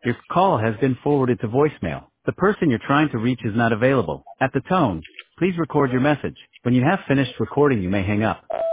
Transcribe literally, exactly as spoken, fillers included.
Your call has been forwarded to voicemail. The person you're trying to reach is not available. At the tone, please record your message. When you have finished recording, you may hang up.